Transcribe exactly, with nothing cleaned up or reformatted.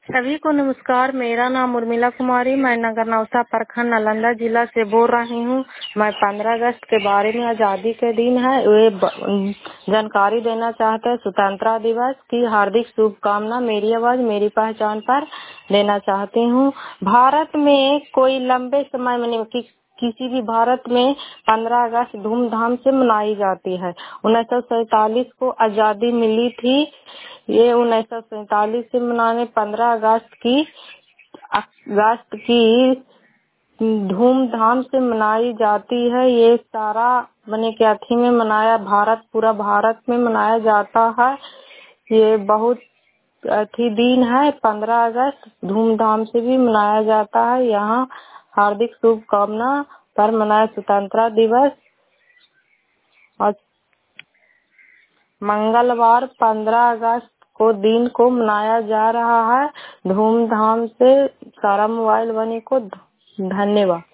सभी को नमस्कार। मेरा नाम उर्मिला कुमारी, मैं नगर नौसा प्रखंड नालंदा जिला से बोल रही हूँ। मैं पंद्रह अगस्त के बारे में, आज़ादी के दिन है, वे जानकारी देना चाहते हैं। स्वतंत्रता दिवस की हार्दिक शुभकामना मेरी आवाज मेरी पहचान पर देना चाहती हूँ। भारत में कोई लंबे समय में कि, किसी भी भारत में पंद्रह अगस्त धूमधाम से मनाई जाती है। उन्नीस सौ सैतालीस को आजादी मिली थी। ये उन्नीस सौ सैतालीस से मनाने पंद्रह अगस्त की अगस्त की धूमधाम से मनाई जाती है। ये सारा बने के अथी में मनाया भारत पूरा भारत में मनाया जाता है। ये बहुत अथी दिन है। पंद्रह अगस्त धूमधाम से भी मनाया जाता है। यहाँ हार्दिक शुभकामना पर मनाया स्वतंत्रता दिवस। और मंगलवार पंद्रह अगस्त को दिन को मनाया जा रहा है धूमधाम से। सारा मोबाइल वाले को धन्यवाद।